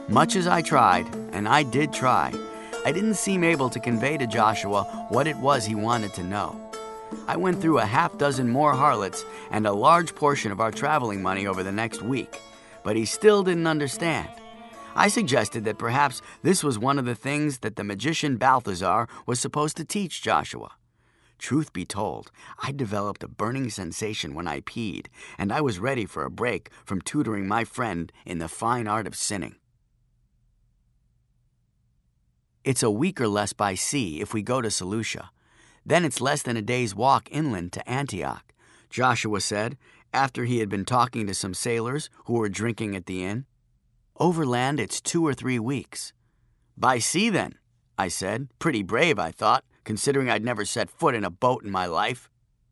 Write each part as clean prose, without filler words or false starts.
Much as I tried, and I did try, I didn't seem able to convey to Joshua what it was he wanted to know. I went through a half dozen more harlots and a large portion of our traveling money over the next week, but he still didn't understand. I suggested that perhaps this was one of the things that the magician Balthazar was supposed to teach Joshua. Truth be told, I developed a burning sensation when I peed, and I was ready for a break from tutoring my friend in the fine art of sinning. It's a week or less by sea if we go to Seleucia. Then it's less than a day's walk inland to Antioch, Joshua said, after he had been talking to some sailors who were drinking at the inn. Overland, it's 2 or 3 weeks. By sea, then, I said. Pretty brave, I thought, considering I'd never set foot in a boat in my life.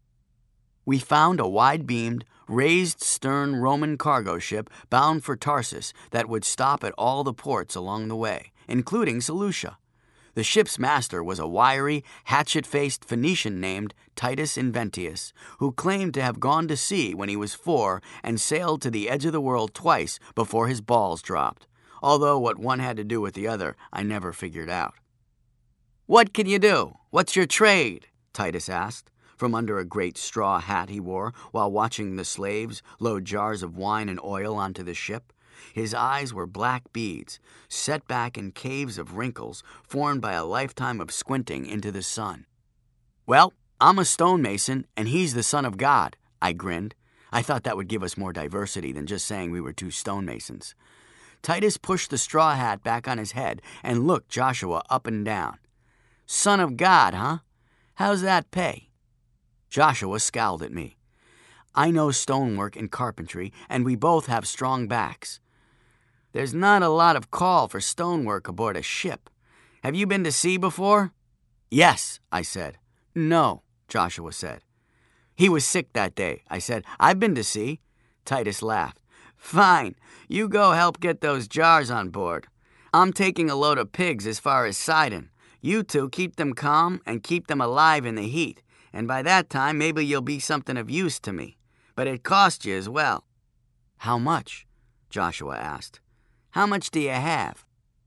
We found a wide-beamed, raised-stern Roman cargo ship bound for Tarsus that would stop at all the ports along the way, including Seleucia. The ship's master was a wiry, hatchet-faced Phoenician named Titus Inventius, who claimed to have gone to sea when he was 4 and sailed to the edge of the world twice before his balls dropped, although what one had to do with the other I never figured out. "What can you do? What's your trade?" Titus asked, from under a great straw hat he wore while watching the slaves load jars of wine and oil onto the ship. His eyes were black beads, set back in caves of wrinkles formed by a lifetime of squinting into the sun. "Well, I'm a stonemason, and he's the Son of God," I grinned. I thought that would give us more diversity than just saying we were 2 stonemasons. Titus pushed the straw hat back on his head and looked Joshua up and down. "Son of God, huh? How's that pay?" Joshua scowled at me. "I know stonework and carpentry, and we both have strong backs." "There's not a lot of call for stonework aboard a ship. Have you been to sea before?" "Yes," I said. "No," Joshua said. "He was sick that day," I said. "I've been to sea." Titus laughed. "Fine. You go help get those jars on board. I'm taking a load of pigs as far as Sidon. You 2 keep them calm and keep them alive in the heat, and by that time maybe you'll be something of use to me. But it costs you as well." "How much?" Joshua asked. "How much do you have?"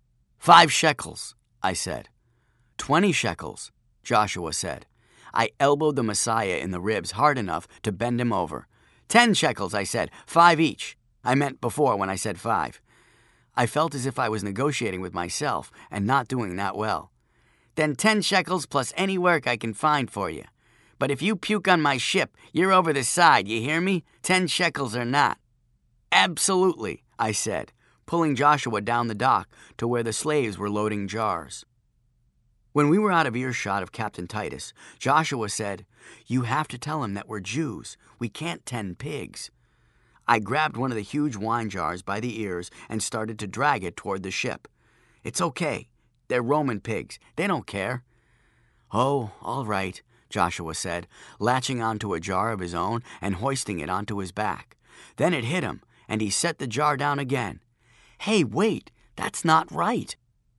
5 shekels, I said. 20 shekels, Joshua said. I elbowed the Messiah in the ribs hard enough to bend him over. 10 shekels, I said. 5 each. I meant before when I said 5. I felt as if I was negotiating with myself and not doing that well. "Then 10 shekels plus any work I can find for you. But if you puke on my ship, you're over the side, you hear me? 10 shekels or not." "Absolutely," I said, pulling Joshua down the dock to where the slaves were loading jars. When we were out of earshot of Captain Titus, Joshua said, "You have to tell him that we're Jews. We can't tend pigs." I grabbed one of the huge wine jars by the ears and started to drag it toward the ship. "It's okay. They're Roman pigs. They don't care." "Oh, all right," Joshua said, latching onto a jar of his own and hoisting it onto his back. Then it hit him, and he set the jar down again. "Hey, wait, that's not right."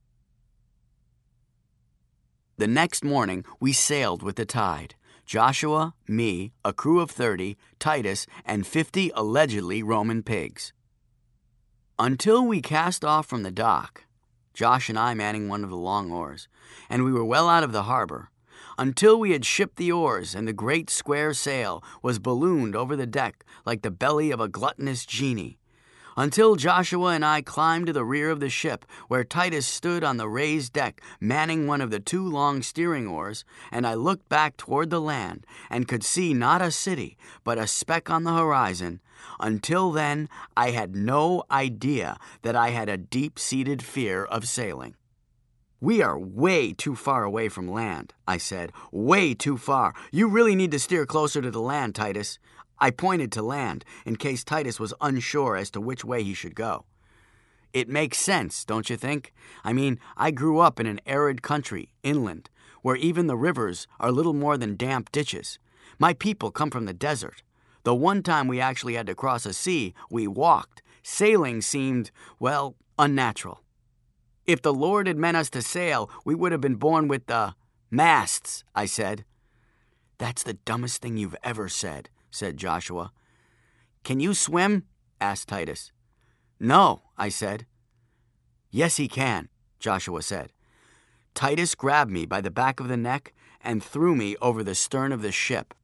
The next morning, we sailed with the tide. Joshua, me, a crew of 30, Titus, and 50 allegedly Roman pigs. Until we cast off from the dock, Josh and I manning one of the long oars, and we were well out of the harbor. Until we had shipped the oars and the great square sail was ballooned over the deck like the belly of a gluttonous genie. Until Joshua and I climbed to the rear of the ship, where Titus stood on the raised deck manning one of the 2 long steering oars, and I looked back toward the land and could see not a city, but a speck on the horizon. Until then, I had no idea that I had a deep-seated fear of sailing. "We are way too far away from land," I said. "Way too far. You really need to steer closer to the land, Titus." I pointed to land, in case Titus was unsure as to which way he should go. "It makes sense, don't you think? I mean, I grew up in an arid country, inland, where even the rivers are little more than damp ditches. My people come from the desert. The one time we actually had to cross a sea, we walked. Sailing seemed, well, unnatural. If the Lord had meant us to sail, we would have been born with the masts," I said. "That's the dumbest thing you've ever said," said Joshua. "Can you swim?" asked Titus. "No," I said. Yes, he can, Joshua said. Titus grabbed me by the back of the neck and threw me over the stern of the ship.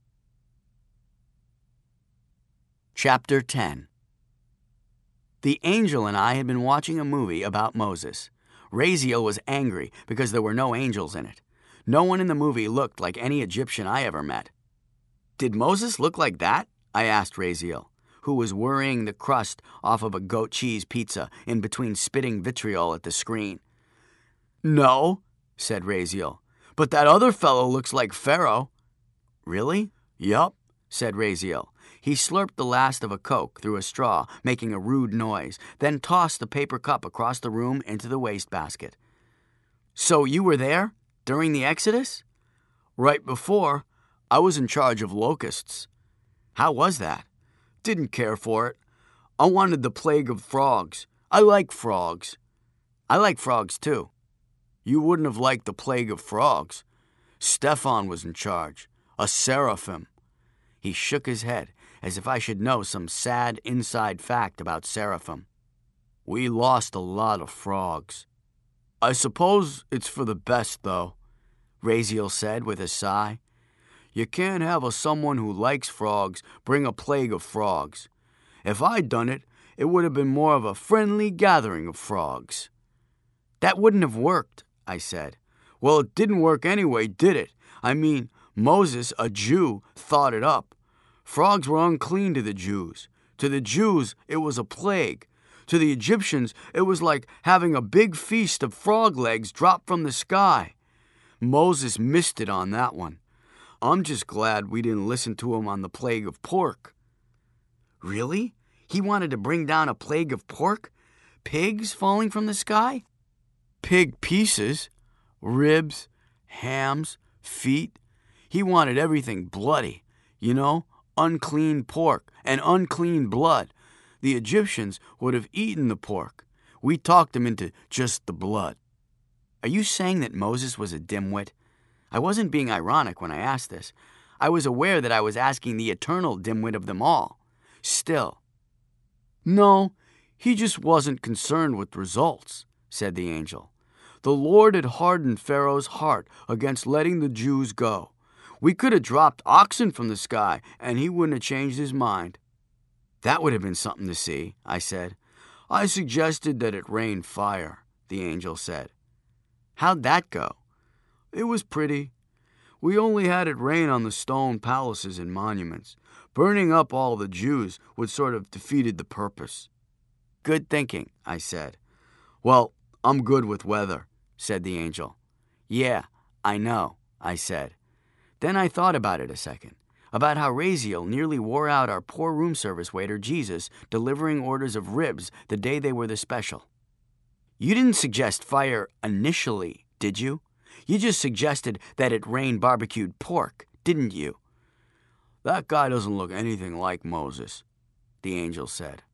Chapter 10. The angel and I had been watching a movie about Moses. Raziel was angry because there were no angels in it. No one in the movie looked like any Egyptian I ever met. Did Moses look like that? I asked Raziel, who was worrying the crust off of a goat cheese pizza in between spitting vitriol at the screen. No, said Raziel, but that other fellow looks like Pharaoh. Really? Yup, said Raziel. He slurped the last of a Coke through a straw, making a rude noise, then tossed the paper cup across the room into the wastebasket. So you were there? During the Exodus? Right before. I was in charge of locusts. How was that? Didn't care for it. I wanted the plague of frogs. I like frogs. I like frogs too. You wouldn't have liked the plague of frogs. Stephan was in charge. A seraphim. He shook his head, as if I should know some sad inside fact about seraphim. We lost a lot of frogs. I suppose it's for the best, though, Raziel said with a sigh. You can't have someone who likes frogs bring a plague of frogs. If I'd done it, it would have been more of a friendly gathering of frogs. That wouldn't have worked, I said. Well, it didn't work anyway, did it? I mean, Moses, a Jew, thought it up. Frogs were unclean to the Jews. To the Jews, it was a plague. To the Egyptians, it was like having a big feast of frog legs drop from the sky. Moses missed it on that one. I'm just glad we didn't listen to him on the plague of pork. Really? He wanted to bring down a plague of pork? Pigs falling from the sky? Pig pieces, ribs, hams, feet. He wanted everything bloody, unclean pork and unclean blood. The Egyptians would have eaten the pork. We talked them into just the blood. Are you saying that Moses was a dimwit? I wasn't being ironic when I asked this. I was aware that I was asking the eternal dimwit of them all. Still. No, he just wasn't concerned with results, said the angel. The Lord had hardened Pharaoh's heart against letting the Jews go. We could have dropped oxen from the sky, and he wouldn't have changed his mind. That would have been something to see, I said. I suggested that it rain fire, the angel said. How'd that go? It was pretty. We only had it rain on the stone palaces and monuments. Burning up all the Jews would sort of defeated the purpose. Good thinking, I said. Well, I'm good with weather, said the angel. Yeah, I know, I said. Then I thought about it a second, about how Raziel nearly wore out our poor room service waiter, Jesus, delivering orders of ribs the day they were the special. You didn't suggest fire initially, did you? You just suggested that it rained barbecued pork, didn't you? That guy doesn't look anything like Moses, the angel said.